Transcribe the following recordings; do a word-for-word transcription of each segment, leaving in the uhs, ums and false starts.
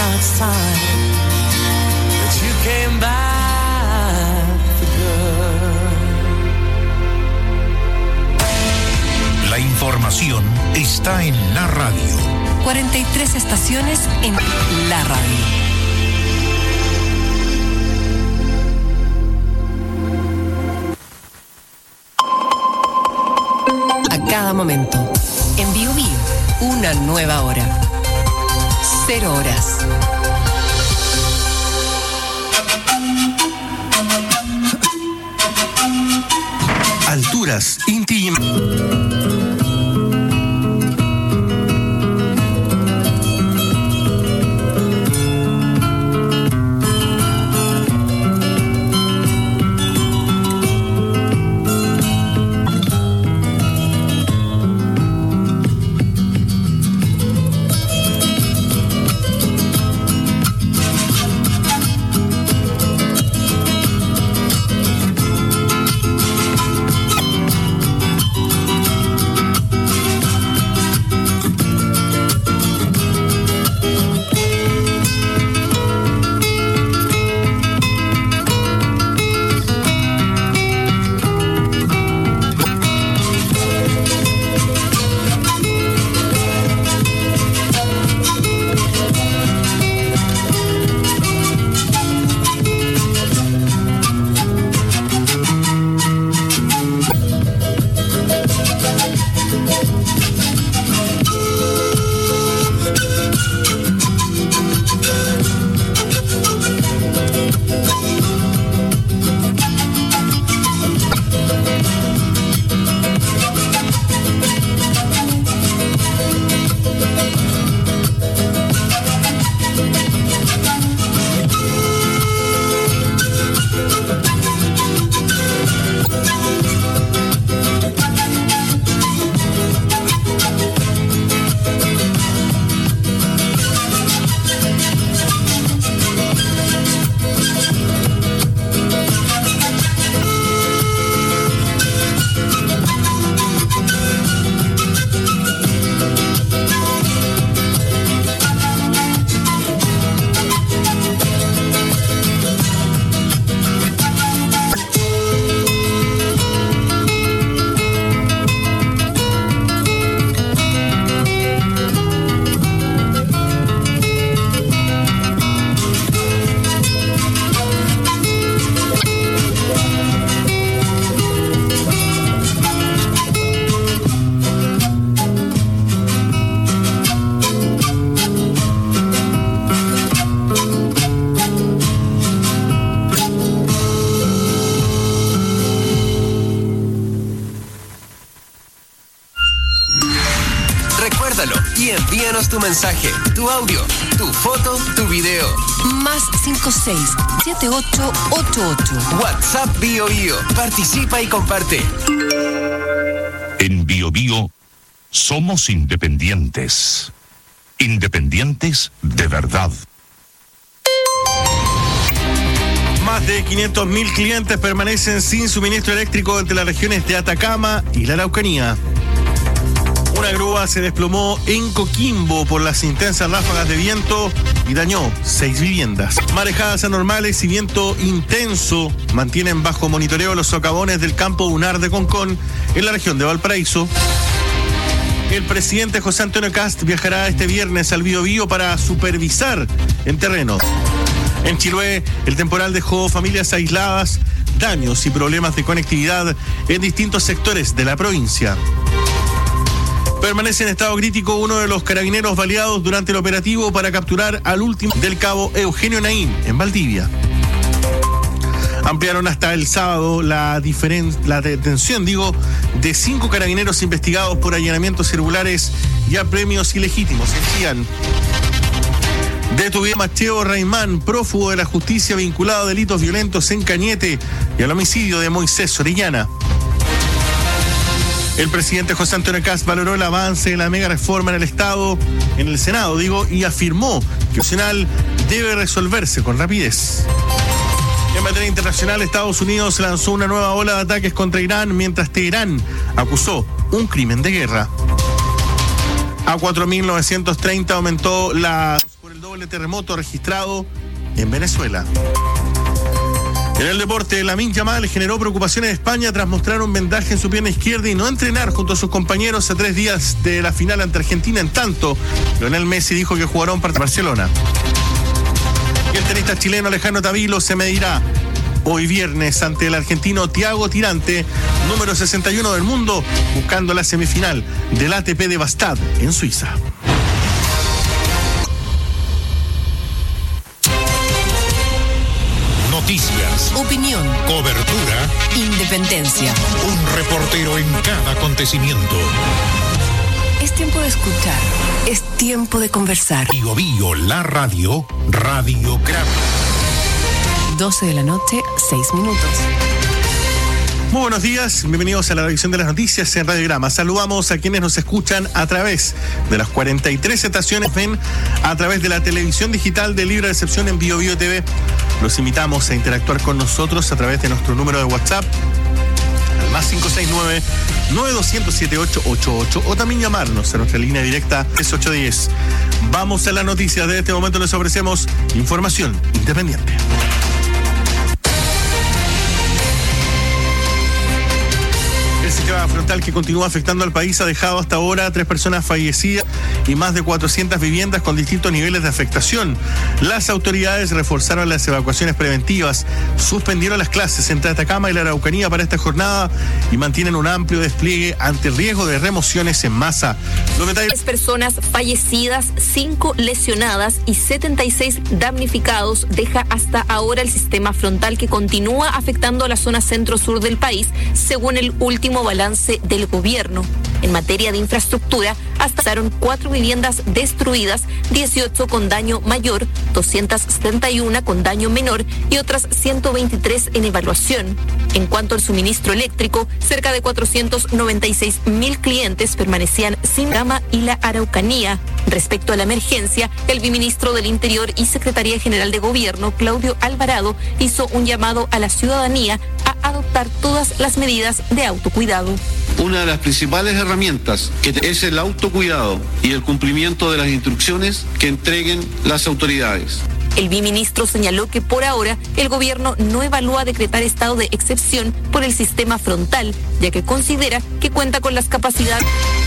now it's time that you came back for good. La información está en la radio. cuarenta y tres estaciones en la radio. Cada momento. En Bio Bio, una nueva hora. Cero horas. Alturas Inti. Tu mensaje, tu audio, tu foto, tu video. Más cinco seis siete ocho ocho ocho. WhatsApp Bio Bio. Participa y comparte. En Bio Bio somos independientes. Independientes de verdad. Más de quinientos mil clientes permanecen sin suministro eléctrico entre las regiones de Atacama y la Araucanía. Una grúa se desplomó en Coquimbo por las intensas ráfagas de viento y dañó seis viviendas. Marejadas anormales y viento intenso mantienen bajo monitoreo los socavones del campo Unar de Concón en la región de Valparaíso. El presidente José Antonio Kast viajará este viernes al Bio Bio para supervisar en terreno. En Chiloé, el temporal dejó familias aisladas, daños y problemas de conectividad en distintos sectores de la provincia. Permanece en estado crítico uno de los carabineros baleados durante el operativo para capturar al último del cabo Eugenio Naín, en Valdivia. Ampliaron hasta el sábado la, diferen- la detención, digo, de cinco carabineros investigados por allanamientos irregulares y apremios ilegítimos en Chillán. Detuvieron a Mateo Raimán, prófugo de la justicia vinculado a delitos violentos en Cañete y al homicidio de Moisés Orellana. El presidente José Antonio Kast valoró el avance de la mega reforma en el Estado, en el Senado, digo, y afirmó que el Nacional debe resolverse con rapidez. En materia internacional, Estados Unidos lanzó una nueva ola de ataques contra Irán, mientras Teherán acusó un crimen de guerra. A cuatro mil novecientos treinta aumentó la... por el doble doble terremoto registrado en Venezuela. En el deporte, Lamine Yamal generó preocupaciones en España tras mostrar un vendaje en su pierna izquierda y no entrenar junto a sus compañeros a tres días de la final ante Argentina. En tanto, Lionel Messi dijo que jugará un partido en Barcelona. Y el tenista chileno Alejandro Tavilo se medirá hoy viernes ante el argentino Thiago Tirante, número sesenta y uno del mundo, buscando la semifinal del A T P de Bastad en Suiza. Noticias, Opinión, cobertura, independencia. un reportero en cada acontecimiento. Es tiempo de escuchar. Es tiempo de conversar. Bio Bio, la radio, radiograma. doce de la noche, seis minutos. Muy buenos días, bienvenidos a la revisión de las noticias en Radiograma. Saludamos a quienes nos escuchan a través de las cuarenta y tres estaciones, ven a través de la televisión digital de libre recepción en Bio Bio T V. Los invitamos a interactuar con nosotros a través de nuestro número de WhatsApp, al más cinco seis nueve, nueve dos cero siete ocho ocho ocho, o también llamarnos a nuestra línea directa tres ocho uno cero. Vamos a las noticias. De este momento les ofrecemos información independiente. El sistema frontal que continúa afectando al país ha dejado hasta ahora a tres personas fallecidas y más de cuatrocientas viviendas con distintos niveles de afectación. Las autoridades reforzaron las evacuaciones preventivas, suspendieron las clases entre Atacama y la Araucanía para esta jornada y mantienen un amplio despliegue ante el riesgo de remociones en masa. Los detalles... Tres personas fallecidas, cinco lesionadas y setenta y seis damnificados deja hasta ahora el sistema frontal que continúa afectando a la zona centro-sur del país, según el último balance del gobierno. En materia de infraestructura, hasta pasaron cuatro viviendas destruidas, dieciocho con daño mayor, doscientas setenta y una con daño menor y otras ciento veintitrés en evaluación. En cuanto al suministro eléctrico, cerca de cuatrocientos noventa y seis mil clientes permanecían sin gama y la Araucanía. Respecto a la emergencia, el viceministro del Interior y Secretaría General de Gobierno, Claudio Alvarado, hizo un llamado a la ciudadanía a adoptar todas las medidas de autocuidado. Una de las principales herramientas que es el autocuidado y el cumplimiento de las instrucciones que entreguen las autoridades. El viceministro señaló que por ahora el gobierno no evalúa decretar estado de excepción por el sistema frontal, ya que considera que cuenta con las capacidades.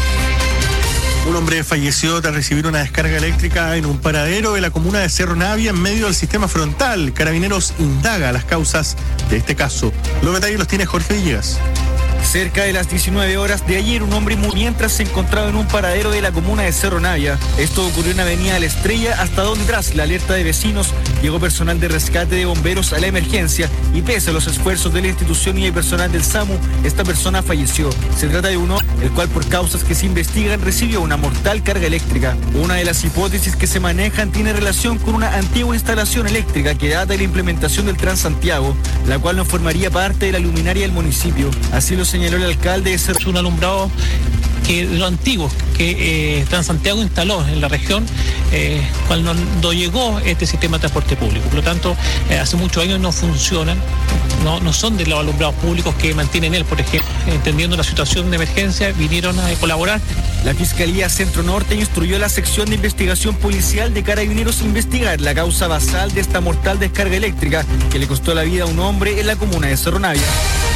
Un hombre falleció tras recibir una descarga eléctrica en un paradero de la comuna de Cerro Navia en medio del sistema frontal. Carabineros indaga las causas de este caso. Los detalles los tiene Jorge Villegas. Cerca de las diecinueve horas de ayer, un hombre murió mientras se encontraba en un paradero de la comuna de Cerro Navia. Esto ocurrió en Avenida La Estrella, hasta donde tras la alerta de vecinos llegó personal de rescate de bomberos a la emergencia y pese a los esfuerzos de la institución y el personal del SAMU, esta persona falleció. Se trata de uno, el cual por causas que se investigan recibió una mortal carga eléctrica. Una de las hipótesis que se manejan tiene relación con una antigua instalación eléctrica que data de la implementación del Transantiago, la cual no formaría parte de la luminaria del municipio. Así lo señaló el alcalde de Cerro. Es un alumbrado que de los antiguos que eh, Transantiago instaló en la región eh, cuando no llegó este sistema de transporte público. Por lo tanto, eh, hace muchos años no funcionan, no, no son de los alumbrados públicos que mantienen él, por ejemplo. Entendiendo la situación de emergencia, vinieron a colaborar. La Fiscalía Centro Norte instruyó a la sección de investigación policial de Carabineros a investigar la causa basal de esta mortal descarga eléctrica que le costó la vida a un hombre en la comuna de Cerro Navia.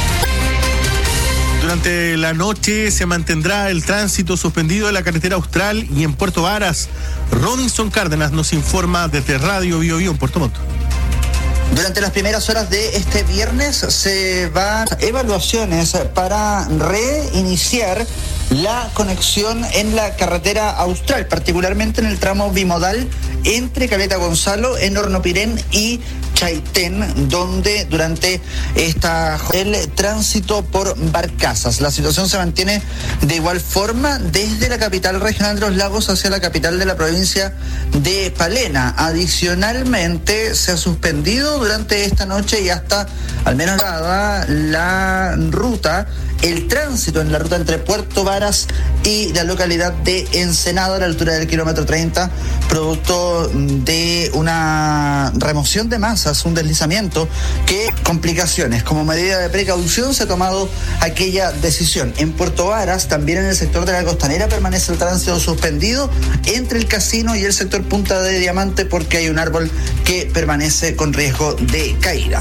Durante la noche se mantendrá el tránsito suspendido en la carretera Austral y en Puerto Varas. Robinson Cárdenas nos informa desde Radio Bio Bio en Puerto Montt. Durante las primeras horas de este viernes se van evaluaciones para reiniciar la conexión en la carretera Austral, particularmente en el tramo bimodal entre Caleta Gonzalo, en Hornopirén y Chaitén, donde durante esta el tránsito por barcazas. La situación se mantiene de igual forma desde la capital regional de los Lagos hacia la capital de la provincia de Palena. Adicionalmente, se ha suspendido durante esta noche y hasta al menos la, la ruta el tránsito en la ruta entre Puerto Varas y la localidad de Ensenado a la altura del kilómetro treinta, producto de una remoción de masas, un deslizamiento, que complicaciones. Como medida de precaución se ha tomado aquella decisión. En Puerto Varas, también en el sector de la Costanera, permanece el tránsito suspendido entre el casino y el sector Punta de Diamante porque hay un árbol que permanece con riesgo de caída.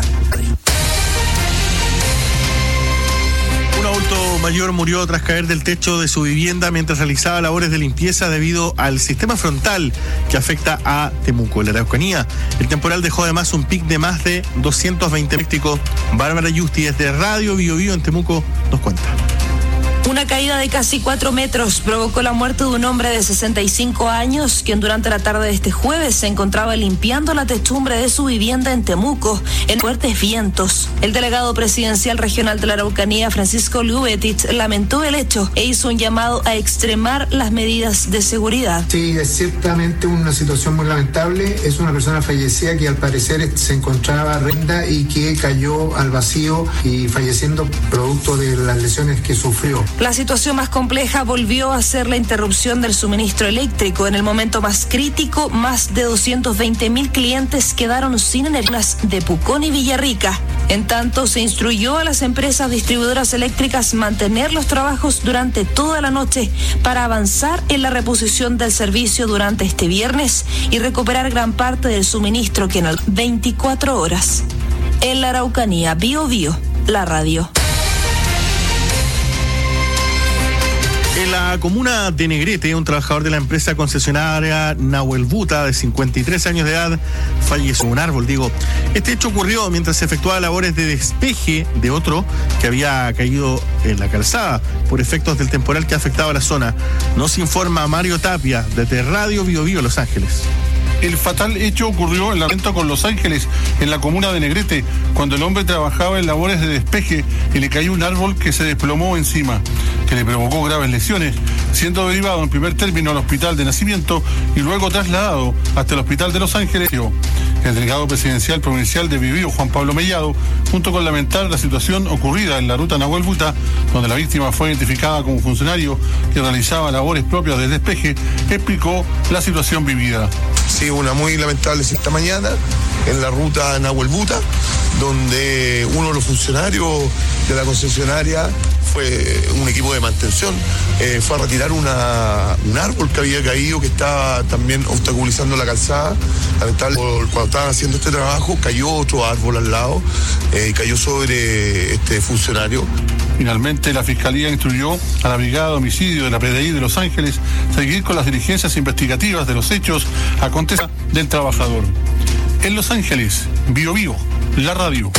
Un adulto mayor murió tras caer del techo de su vivienda mientras realizaba labores de limpieza debido al sistema frontal que afecta a Temuco. En la Araucanía, el temporal dejó además un pic de más de doscientos veinte eléctricos. Bárbara Yusti, desde Radio Bio Bio en Temuco, nos cuenta. Una caída de casi cuatro metros provocó la muerte de un hombre de sesenta y cinco años, quien durante la tarde de este jueves se encontraba limpiando la techumbre de su vivienda en Temuco, en fuertes vientos. El delegado presidencial regional de la Araucanía, Francisco Lubetit, lamentó el hecho e hizo un llamado a extremar las medidas de seguridad. Sí, es ciertamente una situación muy lamentable. Es una persona fallecida que al parecer se encontraba renda y que cayó al vacío y falleciendo producto de las lesiones que sufrió. La situación más compleja volvió a ser la interrupción del suministro eléctrico. En el momento más crítico, más de doscientos veinte mil clientes quedaron sin energía de Pucón y Villarrica. En tanto, se instruyó a las empresas distribuidoras eléctricas mantener los trabajos durante toda la noche para avanzar en la reposición del servicio durante este viernes y recuperar gran parte del suministro que en las veinticuatro horas. En la Araucanía, Bio Bio, la radio. En la comuna de Negrete, un trabajador de la empresa concesionaria Nahuel Buta, de cincuenta y tres años de edad, falleció en un árbol, digo. Este hecho ocurrió mientras se efectuaba labores de despeje de otro que había caído en la calzada por efectos del temporal que afectaba la zona. Nos informa Mario Tapia, desde Radio Bio Bio, Los Ángeles. El fatal hecho ocurrió en la renta con Los Ángeles, en la comuna de Negrete, cuando el hombre trabajaba en labores de despeje y le cayó un árbol que se desplomó encima, que le provocó graves lesiones, siendo derivado en primer término al hospital de Nacimiento y luego trasladado hasta el hospital de Los Ángeles. El delegado presidencial provincial de Bio Bio, Juan Pablo Mellado, junto con lamentar la situación ocurrida en la ruta Nahuel Buta, donde la víctima fue identificada como funcionario que realizaba labores propias del despeje, explicó la situación vivida. Sí, una muy lamentable esta mañana en la ruta Nahuel Buta, donde uno de los funcionarios de la concesionaria fue un equipo de mantención, eh, fue a retirar una, un árbol que había caído, que estaba también obstaculizando la calzada. Lamentablemente, cuando estaban haciendo este trabajo, cayó otro árbol al lado, eh, cayó sobre este funcionario. Finalmente, la Fiscalía instruyó a la Brigada de Homicidio de la P D I de Los Ángeles seguir con las diligencias investigativas de los hechos acontecidos del trabajador. En Los Ángeles, Bio Bio, la radio.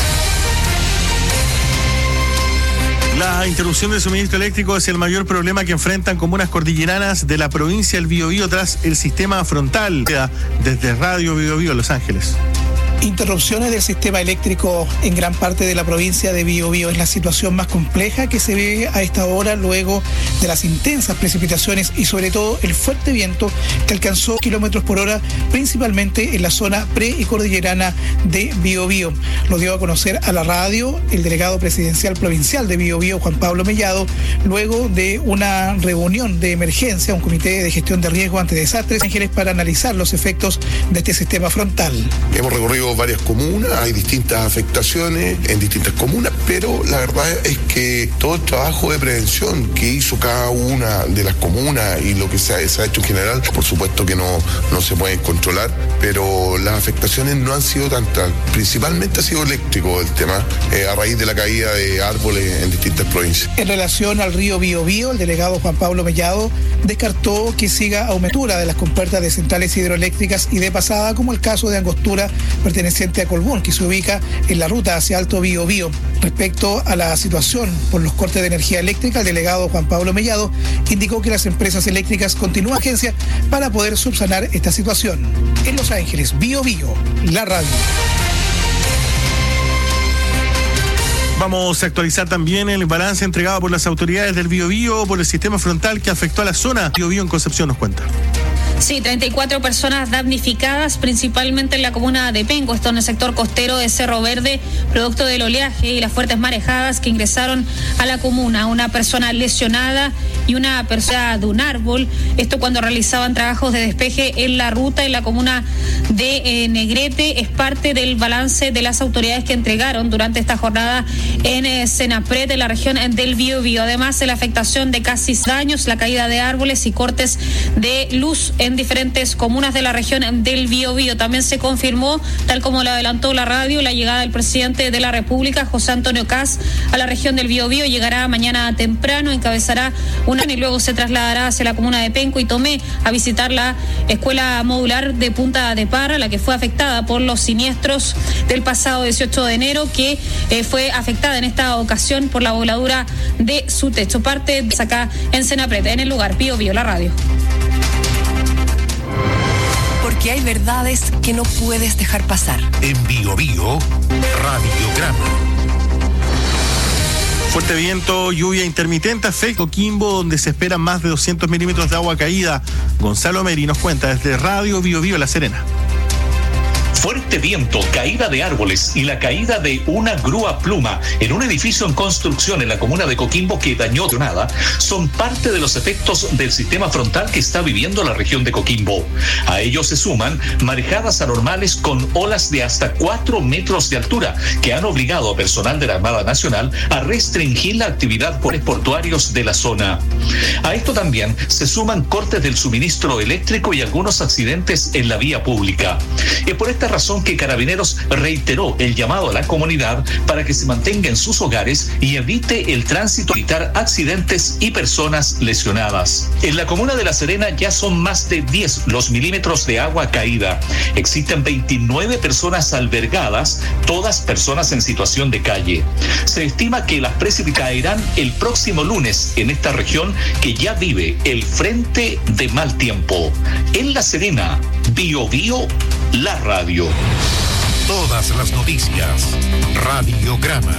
La interrupción del suministro eléctrico es el mayor problema que enfrentan comunas cordilleranas de la provincia del Bio Bio tras el sistema frontal. Desde Radio Bio Bio, Los Ángeles. Interrupciones del sistema eléctrico en gran parte de la provincia de Bio Bio es la situación más compleja que se ve a esta hora luego de las intensas precipitaciones y sobre todo el fuerte viento que alcanzó kilómetros por hora principalmente en la zona pre y cordillerana de Bio Bio. Lo dio a conocer a la radio el delegado presidencial provincial de Bio Bio, Juan Pablo Mellado, luego de una reunión de emergencia, un comité de gestión de riesgo ante desastres Ángeles para analizar los efectos de este sistema frontal. Hemos recorrido varias comunas, hay distintas afectaciones en distintas comunas, pero la verdad es que todo el trabajo de prevención que hizo cada una de las comunas y lo que se ha, se ha hecho en general, por supuesto que no, no se pueden controlar, pero las afectaciones no han sido tantas. Principalmente ha sido eléctrico el tema, eh, a raíz de la caída de árboles en distintas provincias. En relación al río Bio Bio, el delegado Juan Pablo Mellado descartó que siga aumentura de las compuertas de centrales hidroeléctricas y de pasada, como el caso de Angostura, perteneciente a Colbún, que se ubica en la ruta hacia Alto Bio Bio. Respecto a la situación por los cortes de energía eléctrica, el delegado Juan Pablo Mellado indicó que las empresas eléctricas continúan agencia para poder subsanar esta situación. En Los Ángeles, Bio Bio, la radio. Vamos a actualizar también el balance entregado por las autoridades del Bio Bio por el sistema frontal que afectó a la zona. Bio Bio en Concepción nos cuenta. Sí, treinta y cuatro personas damnificadas, principalmente en la comuna de Penco, esto en el sector costero de Cerro Verde, producto del oleaje y las fuertes marejadas que ingresaron a la comuna. Una persona lesionada y una persona de un árbol, esto cuando realizaban trabajos de despeje en la ruta en la comuna de eh, Negrete. Es parte del balance de las autoridades que entregaron durante esta jornada en eh, Senapred, en la región del Biobío. Además de la afectación de casi daños, la caída de árboles y cortes de luz en diferentes comunas de la región del Biobío. También se confirmó, tal como lo adelantó la radio, la llegada del presidente de la República, José Antonio Kast, a la región del Biobío. Llegará mañana temprano, encabezará una y luego se trasladará hacia la comuna de Penco y Tomé a visitar la escuela modular de Punta de Parra, la que fue afectada por los siniestros del pasado dieciocho de enero, que eh, fue afectada en esta ocasión por la voladura de su techo. Parte de acá en Senapred, en el lugar Biobío, la radio. Porque hay verdades que no puedes dejar pasar. En Biobío, Radiograma. Fuerte viento, lluvia intermitente afecta Coquimbo, donde se esperan más de doscientos milímetros de agua caída. Gonzalo Meri nos cuenta desde Radio Biobío La Serena. Fuerte viento, caída de árboles y la caída de una grúa pluma en un edificio en construcción en la comuna de Coquimbo que dañó nada son parte de los efectos del sistema frontal que está viviendo la región de Coquimbo. A ello se suman marejadas anormales con olas de hasta cuatro metros de altura que han obligado a personal de la Armada Nacional a restringir la actividad por portuarios de la zona. A esto también se suman cortes del suministro eléctrico y algunos accidentes en la vía pública. Es por esta razón que Carabineros reiteró el llamado a la comunidad para que se mantenga en sus hogares y evite el tránsito, evitar accidentes y personas lesionadas. En la comuna de La Serena ya son más de diez los milímetros de agua caída. Existen veintinueve personas albergadas, todas personas en situación de calle. Se estima que las precipitaciones caerán el próximo lunes en esta región que ya vive el frente de mal tiempo. En La Serena, Biobío, la radio. Todas las noticias. Radiograma.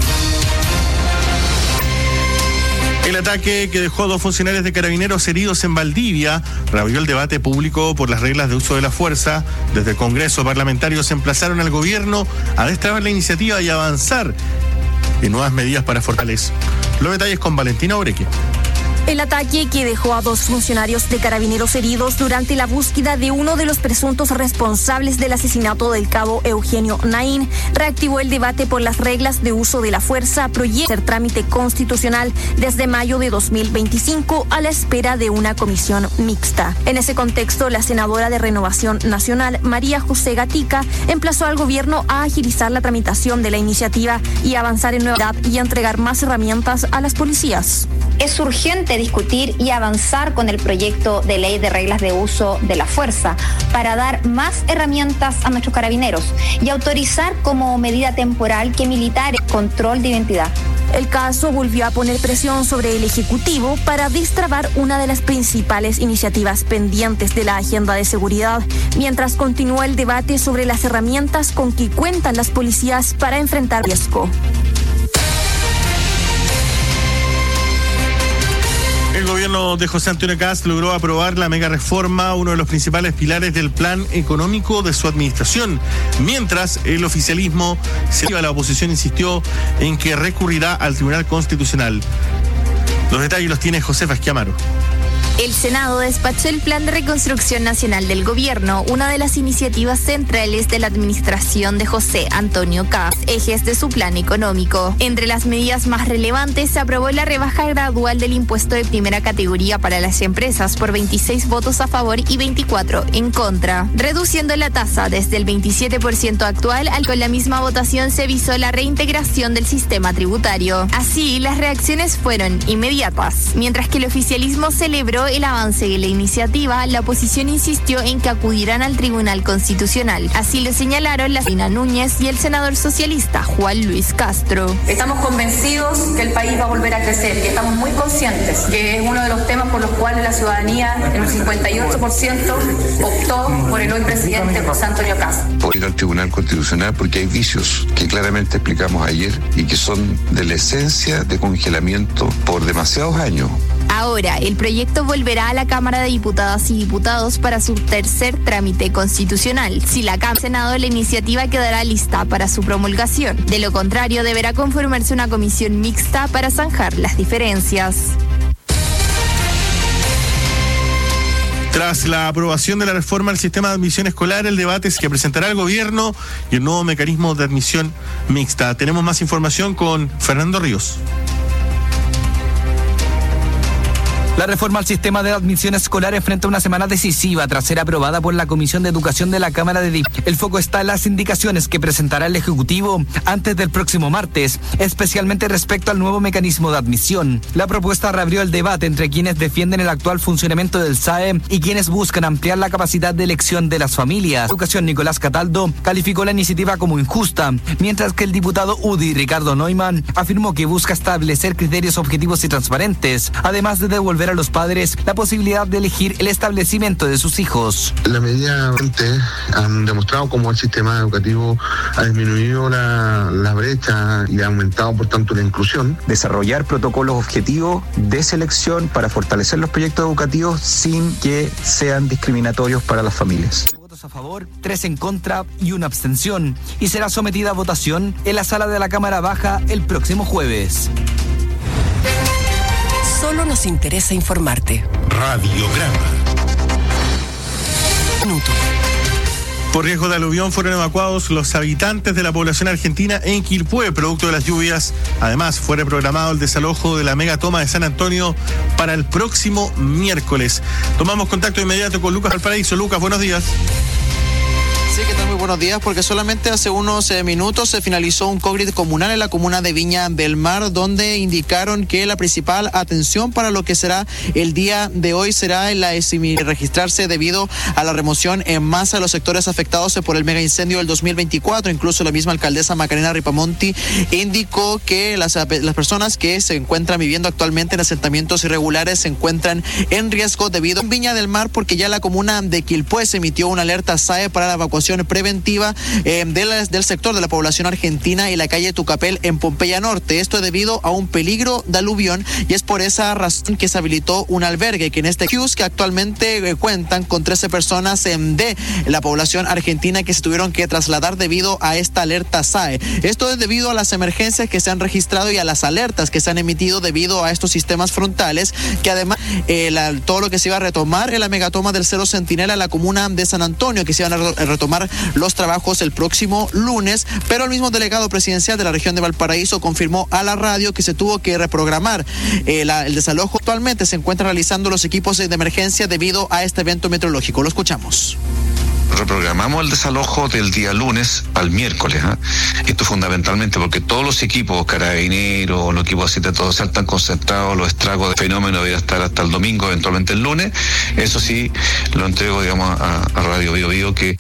El ataque que dejó a dos funcionarios de Carabineros heridos en Valdivia reabrió el debate público por las reglas de uso de la fuerza. Desde el Congreso, parlamentarios emplazaron al gobierno a destrabar la iniciativa y avanzar en nuevas medidas para fortalecer. Los detalles con Valentina Obreque. El ataque que dejó a dos funcionarios de Carabineros heridos durante la búsqueda de uno de los presuntos responsables del asesinato del cabo Eugenio Naín reactivó el debate por las reglas de uso de la fuerza, proyecto de trámite constitucional desde mayo de dos mil veinticinco a la espera de una comisión mixta. En ese contexto, la senadora de Renovación Nacional, María José Gatica, emplazó al gobierno a agilizar la tramitación de la iniciativa y avanzar en novedad y entregar más herramientas a las policías. Es urgente discutir y avanzar con el proyecto de ley de reglas de uso de la fuerza para dar más herramientas a nuestros carabineros y autorizar como medida temporal que militares control de identidad. El caso volvió a poner presión sobre el Ejecutivo para destrabar una de las principales iniciativas pendientes de la agenda de seguridad, mientras continúa el debate sobre las herramientas con que cuentan las policías para enfrentar riesgo. El gobierno de José Antonio Kast logró aprobar la mega reforma, uno de los principales pilares del plan económico de su administración. Mientras el oficialismo, la oposición insistió en que recurrirá al Tribunal Constitucional. Los detalles los tiene Josefa Esquiamaro. El Senado despachó el Plan de Reconstrucción Nacional del Gobierno, una de las iniciativas centrales de la administración de José Antonio Kast, ejes de su plan económico. Entre las medidas más relevantes se aprobó la rebaja gradual del impuesto de primera categoría para las empresas por veintiséis votos a favor y veinticuatro en contra, reduciendo la tasa desde el veintisiete por ciento actual al con la misma votación se visó la reintegración del sistema tributario. Así, las reacciones fueron inmediatas. Mientras que el oficialismo celebró el avance de la iniciativa, la oposición insistió en que acudirán al Tribunal Constitucional. Así lo señalaron la señora Núñez y el senador socialista Juan Luis Castro. Estamos convencidos que el país va a volver a crecer y estamos muy conscientes que es uno de los temas por los cuales la ciudadanía, en un cincuenta y ocho por ciento, optó por el hoy presidente José Antonio Kast. Por ir al Tribunal Constitucional porque hay vicios que claramente explicamos ayer y que son de la esencia de congelamiento por demasiados años. Ahora, el proyecto volverá a la Cámara de Diputadas y Diputados para su tercer trámite constitucional. Si la Cámara y Senado, la iniciativa quedará lista para su promulgación. De lo contrario, deberá conformarse una comisión mixta para zanjar las diferencias. Tras la aprobación de la reforma al sistema de admisión escolar, el debate es que presentará el gobierno y el nuevo mecanismo de admisión mixta. Tenemos más información con Fernando Ríos. La reforma al sistema de admisión escolar enfrenta una semana decisiva tras ser aprobada por la Comisión de Educación de la Cámara de Diputados. El foco está en las indicaciones que presentará el Ejecutivo antes del próximo martes, especialmente respecto al nuevo mecanismo de admisión. La propuesta reabrió el debate entre quienes defienden el actual funcionamiento del S A E y quienes buscan ampliar la capacidad de elección de las familias. Educación Nicolás Cataldo calificó la iniciativa como injusta, mientras que el diputado U D I Ricardo Neumann afirmó que busca establecer criterios objetivos y transparentes, además de devolver a los padres la posibilidad de elegir el establecimiento de sus hijos. La medida han demostrado cómo el sistema educativo ha disminuido la, la brecha y ha aumentado por tanto la inclusión. Desarrollar protocolos objetivos de selección para fortalecer los proyectos educativos sin que sean discriminatorios para las familias. Votos a favor, tres en contra y una abstención, y será sometida a votación en la sala de la Cámara Baja el próximo jueves. Solo nos interesa informarte. Radiograma. Minuto. Por riesgo de aluvión fueron evacuados los habitantes de la población argentina en Quilpué, producto de las lluvias. Además, fue reprogramado el desalojo de la megatoma de San Antonio para el próximo miércoles. Tomamos contacto inmediato con Lucas Valparaíso. Lucas, buenos días. Sí, ¿qué tal? Muy buenos días, porque solamente hace unos eh, minutos se finalizó un COVID comunal en la comuna de Viña del Mar, donde indicaron que la principal atención para lo que será el día de hoy será la registrarse debido a la remoción en masa de los sectores afectados por el mega incendio del dos mil veinticuatro. Incluso la misma alcaldesa Macarena Ripamonti indicó que las, las personas que se encuentran viviendo actualmente en asentamientos irregulares se encuentran en riesgo debido a Viña del Mar, porque ya la comuna de Quilpué se emitió una alerta S A E para la evacuación preventiva eh, de la, del sector de la población argentina y la calle Tucapel en Pompeya Norte. Esto es debido a un peligro de aluvión, y es por esa razón que se habilitó un albergue, que en este Q S que actualmente eh, cuentan con trece personas eh, de la población argentina que se tuvieron que trasladar debido a esta alerta S A E. Esto es debido a las emergencias que se han registrado y a las alertas que se han emitido debido a estos sistemas frontales, que además eh, la, todo lo que se iba a retomar en la megatoma del Cerro Centinela en la comuna de San Antonio, que se iban a retomar los trabajos el próximo lunes, pero el mismo delegado presidencial de la región de Valparaíso confirmó a la radio que se tuvo que reprogramar eh, la, el desalojo. Actualmente se encuentran realizando los equipos de emergencia debido a este evento meteorológico. Lo escuchamos. Reprogramamos el desalojo del día lunes al miércoles. ¿eh? Esto fundamentalmente porque todos los equipos, carabineros, los equipos así de todos están concentrados, los estragos de fenómeno deben estar hasta el domingo, eventualmente el lunes. Eso sí, lo entrego, digamos, a, a Radio Bio Bio, que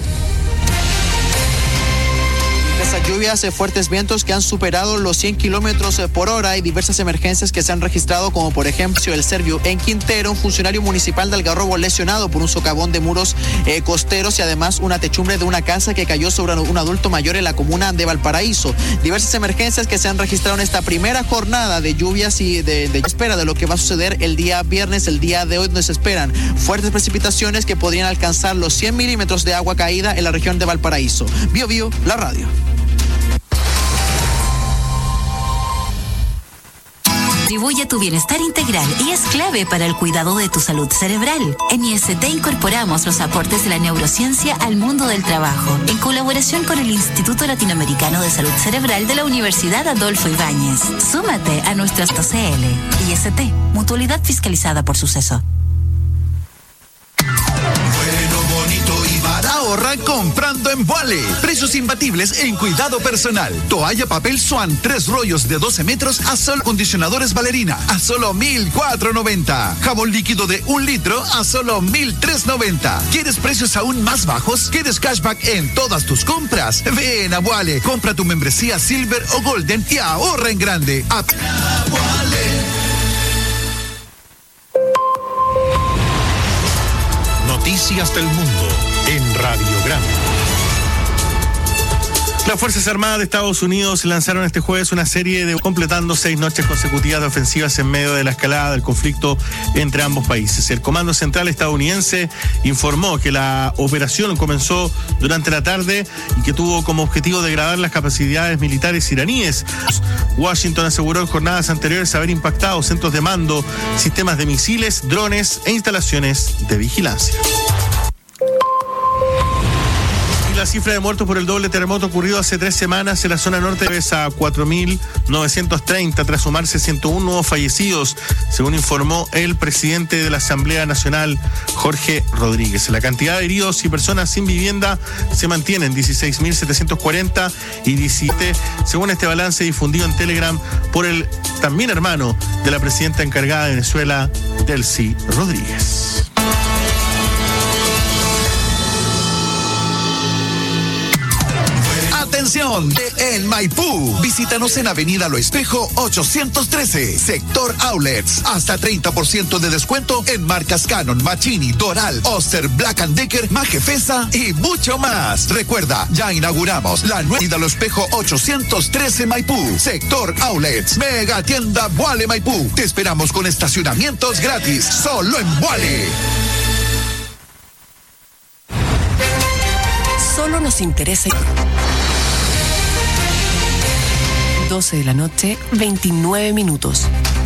esas lluvias, eh, fuertes vientos que han superado los cien kilómetros por hora y diversas emergencias que se han registrado, como por ejemplo el Servio en Quintero, un funcionario municipal de Algarrobo lesionado por un socavón de muros eh, costeros, y además una techumbre de una casa que cayó sobre un adulto mayor en la comuna de Valparaíso. Diversas emergencias que se han registrado en esta primera jornada de lluvias y de, de espera de lo que va a suceder el día viernes, el día de hoy, donde se esperan fuertes precipitaciones que podrían alcanzar los cien milímetros de agua caída en la región de Valparaíso. Bio Bio, la radio. Contribuye a tu bienestar integral y es clave para el cuidado de tu salud cerebral. En I S T incorporamos los aportes de la neurociencia al mundo del trabajo, en colaboración con el Instituto Latinoamericano de Salud Cerebral de la Universidad Adolfo Ibáñez. Súmate a nuestras C L. I S T, mutualidad fiscalizada por Suceso. Ahorra comprando en Vuale. Precios imbatibles en cuidado personal. Toalla papel Swan, tres rollos de doce metros a solo. Condicionadores Valerina a solo mil cuatrocientos noventa. Jabón líquido de un litro a solo mil trescientos noventa. ¿Quieres precios aún más bajos? ¿Quieres cashback en todas tus compras? Ven a Vuale. Compra tu membresía Silver o Golden y ahorra en grande. A Noticias del mundo en Radiograma. Las Fuerzas Armadas de Estados Unidos lanzaron este jueves una serie de completando seis noches consecutivas de ofensivas en medio de la escalada del conflicto entre ambos países. El Comando Central estadounidense informó que la operación comenzó durante la tarde y que tuvo como objetivo degradar las capacidades militares iraníes. Washington aseguró en jornadas anteriores haber impactado centros de mando, sistemas de misiles, drones e instalaciones de vigilancia. La cifra de muertos por el doble terremoto ocurrido hace tres semanas en la zona norte es a cuatro mil novecientos treinta, tras sumarse ciento uno nuevos fallecidos, según informó el presidente de la Asamblea Nacional, Jorge Rodríguez. La cantidad de heridos y personas sin vivienda se mantiene en dieciséis mil setecientos cuarenta y diecisiete, según este balance difundido en Telegram por el también hermano de la presidenta encargada de Venezuela, Delcy Rodríguez. Atención, en Maipú. Visítanos en Avenida Lo Espejo ochocientos trece, Sector Outlets. Hasta treinta por ciento de descuento en marcas Canon, Machini, Doral, Oster, Black and Decker, Majefesa y mucho más. Recuerda, ya inauguramos la nueva Avenida Lo Espejo ochocientos trece Maipú, Sector Outlets. Mega tienda Vuale Maipú. Te esperamos con estacionamientos gratis, solo en Vuale. Solo nos interesa. doce de la noche, veintinueve minutos.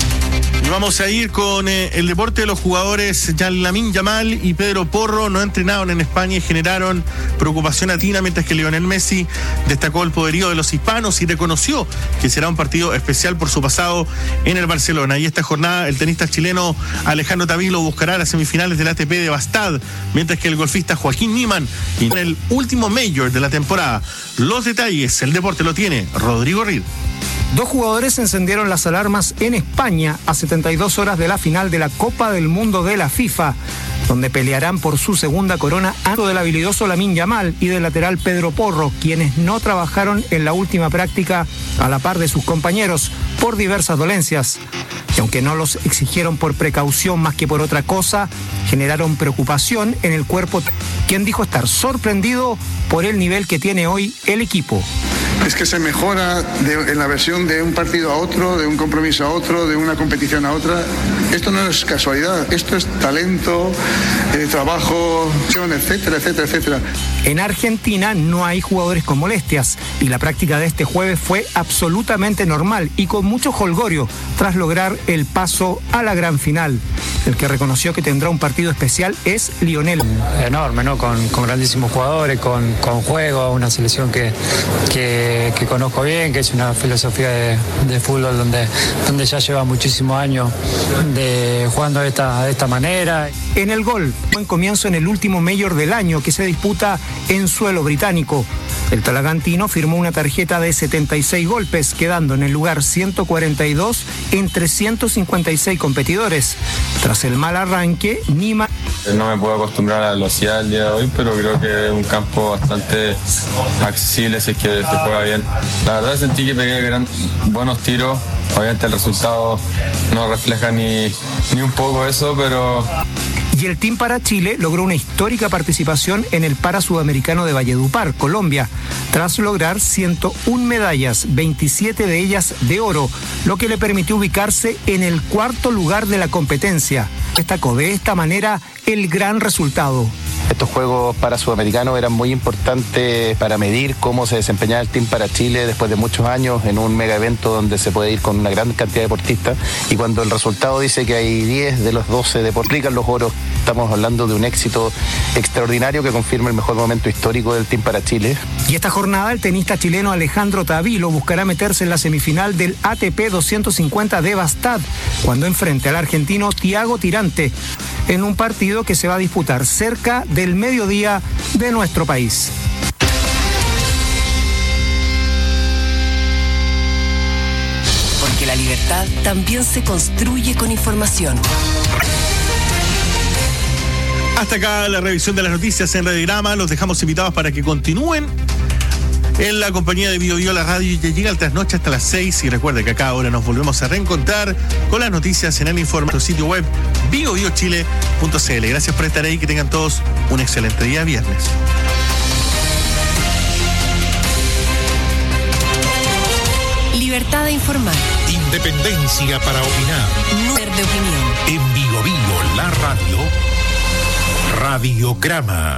Y vamos a ir con eh, el deporte de los jugadores. Lamine Yamal y Pedro Porro no entrenaron en España y generaron preocupación atina, mientras que Lionel Messi destacó el poderío de los hispanos y reconoció que será un partido especial por su pasado en el Barcelona. Y esta jornada el tenista chileno Alejandro Tavilo buscará las semifinales del A T P de Bastad, mientras que el golfista Joaquín Niemann en el último Major de la temporada. Los detalles, el deporte lo tiene Rodrigo Ril. Dos jugadores encendieron las alarmas en España a setenta y dos horas de la final de la Copa del Mundo de la FIFA, donde pelearán por su segunda corona ante del habilidoso Lamine Yamal y del lateral Pedro Porro, quienes no trabajaron en la última práctica a la par de sus compañeros por diversas dolencias. Y aunque no los exigieron por precaución más que por otra cosa, generaron preocupación en el cuerpo, quien dijo estar sorprendido por el nivel que tiene hoy el equipo. Es que se mejora de, en la versión de un partido a otro, de un compromiso a otro, de una competición a otra. Esto no es casualidad, esto es talento, eh, trabajo, etcétera, etcétera, etcétera. En Argentina no hay jugadores con molestias y la práctica de este jueves fue absolutamente normal y con mucho jolgorio tras lograr el paso a la gran final. El que reconoció que tendrá un partido especial es Lionel. Enorme, ¿no? Con, con grandísimos jugadores, con, con juego, una selección que, que, que conozco bien, que es una filosofía de, de fútbol donde, donde ya lleva muchísimos años de, jugando de esta, de esta manera. En el gol, buen comienzo en el último Major del año que se disputa en suelo británico. El talagantino firmó una tarjeta de setenta y seis golpes, quedando en el lugar ciento cuarenta y dos entre ciento cincuenta y seis competidores. Tras el mal arranque, Nima... No me puedo acostumbrar a la velocidad del día de hoy, pero creo que es un campo bastante accesible si es que se juega bien. La verdad sentí que pegué gran, buenos tiros. Obviamente el resultado no refleja ni, ni un poco eso, pero... Y el Team para Chile logró una histórica participación en el Para Sudamericano de Valledupar, Colombia, tras lograr ciento una medallas, veintisiete de ellas de oro, lo que le permitió ubicarse en el cuarto lugar de la competencia. Destacó de esta manera el gran resultado. Estos Juegos para Sudamericanos eran muy importantes para medir cómo se desempeñaba el Team para Chile después de muchos años en un mega evento donde se puede ir con una gran cantidad de deportistas, y cuando el resultado dice que hay diez de los doce deportistas los oros, estamos hablando de un éxito extraordinario que confirma el mejor momento histórico del Team para Chile. Y esta jornada el tenista chileno Alejandro Tavilo buscará meterse en la semifinal del A T P doscientos cincuenta de Bastad cuando enfrente al argentino Thiago Tirante en un partido que se va a disputar cerca del mediodía de nuestro país. Porque la libertad también se construye con información. Hasta acá la revisión de las noticias en Radiograma. Los dejamos invitados para que continúen en la compañía de Bio Bio, la radio ya llega al trasnoche hasta las seis. Y recuerde que acá ahora nos volvemos a reencontrar con las noticias en el informe de nuestro sitio web bio bio chile punto c l. Gracias por estar ahí, que tengan todos un excelente día viernes. Informada informar. Independencia para opinar. Número de opinión. En Bio Bio, la radio. Radiograma.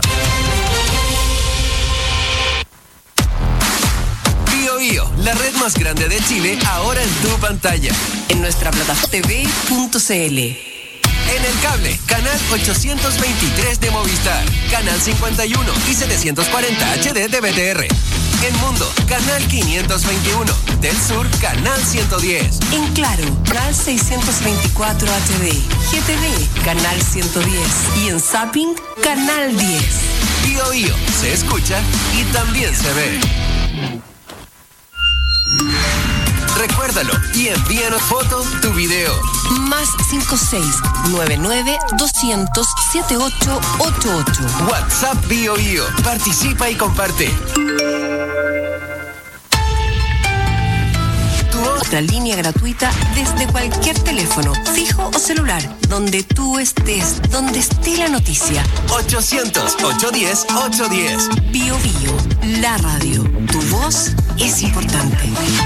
Bio Bio, la red más grande de Chile, ahora en tu pantalla. En nuestra plataforma t v punto c l. En el cable, canal ochocientos veintitrés de Movistar, canal cincuenta y uno y setecientos cuarenta H D de B T R. En Mundo, canal quinientos veintiuno. Del Sur, canal ciento diez. En Claro, canal seiscientos veinticuatro H D. G T V, canal ciento diez. Y en Zapping, canal diez. Bio Bio, se escucha y también se ve. Recuérdalo y envíanos foto, tu video. Más cinco seis nueve nueve doscientos setenta y ocho ochenta y ocho. WhatsApp Bio Bio. Participa y comparte. Otra línea gratuita desde cualquier teléfono, fijo o celular, donde tú estés, donde esté la noticia. ochocientos, ochocientos diez, ochocientos diez. Bio Bio, la radio. Tu voz es importante.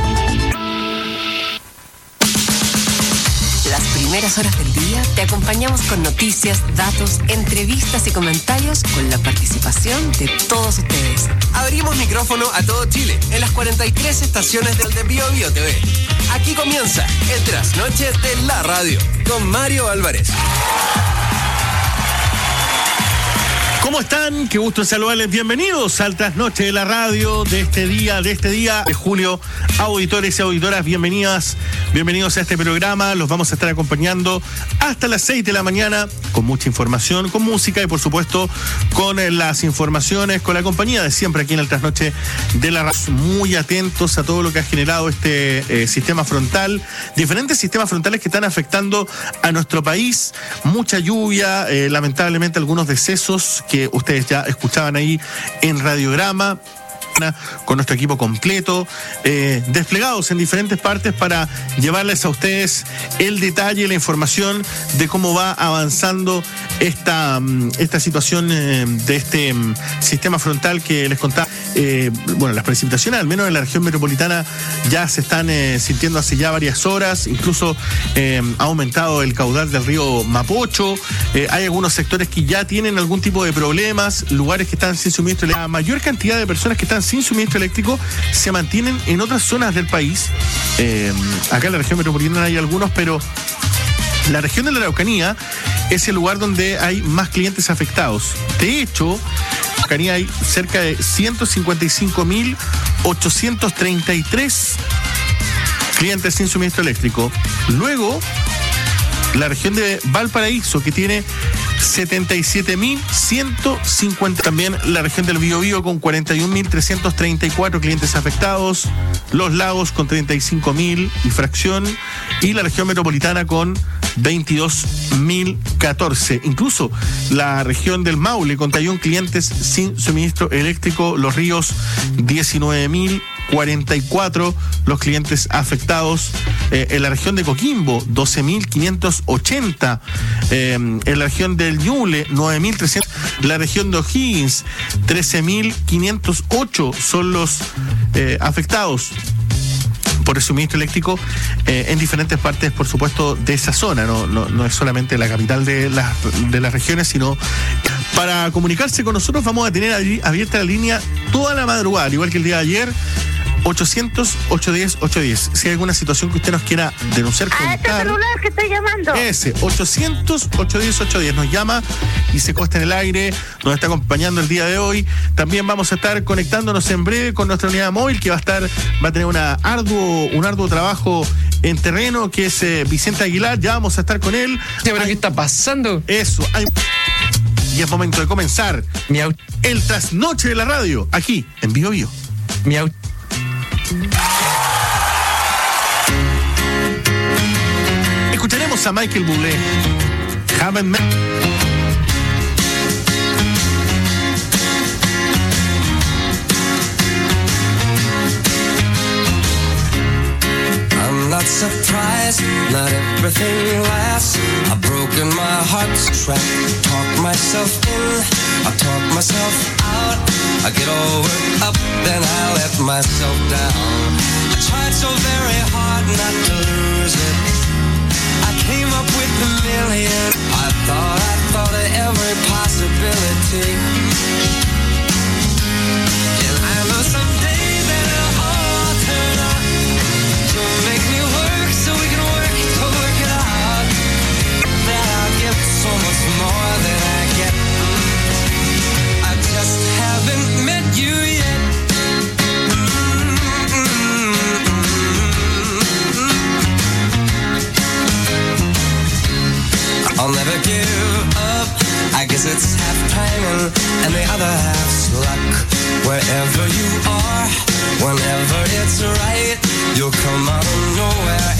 Las primeras horas del día te acompañamos con noticias, datos, entrevistas y comentarios con la participación de todos ustedes. Abrimos micrófono a todo Chile en las cuarenta y tres estaciones del de Bio Bio T V. Aquí comienza el trasnoche de la radio con Mario Álvarez. ¿Cómo están? Qué gusto saludarles. Bienvenidos al trasnoche de la radio de este día, de este día de julio. Auditores y auditoras, bienvenidas, bienvenidos a este programa. Los vamos a estar acompañando hasta las seis de la mañana con mucha información, con música y por supuesto con las informaciones, con la compañía de siempre aquí en el trasnoche de la radio. Muy atentos a todo lo que ha generado este eh, sistema frontal, diferentes sistemas frontales que están afectando a nuestro país. Mucha lluvia, eh, lamentablemente algunos decesos que ustedes ya escuchaban ahí en Radiograma, con nuestro equipo completo, eh, desplegados en diferentes partes para llevarles a ustedes el detalle, la información de cómo va avanzando esta, esta situación eh, de este um, sistema frontal que les contaba. Eh, bueno, las precipitaciones, al menos en la región metropolitana, ya se están eh, sintiendo hace ya varias horas. Incluso eh, ha aumentado el caudal del río Mapocho. Eh, hay algunos sectores que ya tienen algún tipo de problemas, lugares que están sin suministro. La mayor cantidad de personas que están sin suministro eléctrico se mantienen en otras zonas del país. Eh, acá en la región metropolitana hay algunos, pero la región de la Araucanía es el lugar donde hay más clientes afectados. De hecho, en la Araucanía hay cerca de ciento cincuenta y cinco mil ochocientos treinta y tres clientes sin suministro eléctrico. Luego, la región de Valparaíso, que tiene setenta y siete mil ciento cincuenta. También la región del Biobío con cuarenta y un mil trescientos treinta y cuatro clientes afectados. Los Lagos con treinta y cinco mil y fracción. Y la región metropolitana con veintidós mil catorce. Incluso la región del Maule con treinta y uno clientes sin suministro eléctrico. Los Ríos, diecinueve mil cuarenta y cuatro los clientes afectados. Eh, en la región de Coquimbo, doce mil quinientos ochenta. Eh, en la región del Ñuble, nueve mil trescientos. La región de O'Higgins, trece mil quinientos ocho son los eh, afectados por el suministro eléctrico eh, en diferentes partes, por supuesto, de esa zona. No, no, no es solamente la capital de las, de las regiones, sino para comunicarse con nosotros vamos a tener abierta la línea toda la madrugada, al igual que el día de ayer. ochocientos, ochocientos diez, ochocientos diez. Si hay alguna situación que usted nos quiera denunciar, contar. A este celular que estoy llamando. Ese, ochocientos, ochocientos diez, ochocientos diez. Nos llama y se cuesta en el aire. Nos está acompañando el día de hoy. También vamos a estar conectándonos en breve con nuestra unidad móvil que va a estar, va a tener una arduo, un arduo trabajo en terreno, que es eh, Vicente Aguilar. Ya vamos a estar con él. ¿Pero qué está pasando? Eso, hay... Y es momento de comenzar Miau. el trasnoche de la radio, aquí en Bio Bio. Miau. Escucharemos a Michael Bublé. Haven't met. I'm not surprised, not everything lasts. I've broken my heart's track, talked myself in, I talked myself out. I get all worked up, then I let myself down. I tried so very hard not to lose it. I came up with a million. I thought, I thought of every possibility. And I know someday that it'll all turn out. You'll make me work so we can work to work it out. That I'll get so much more than I get. I just haven't met you yet. I'll never give up. I guess it's half timing and the other half's luck. Wherever you are, whenever it's right, you'll come out of nowhere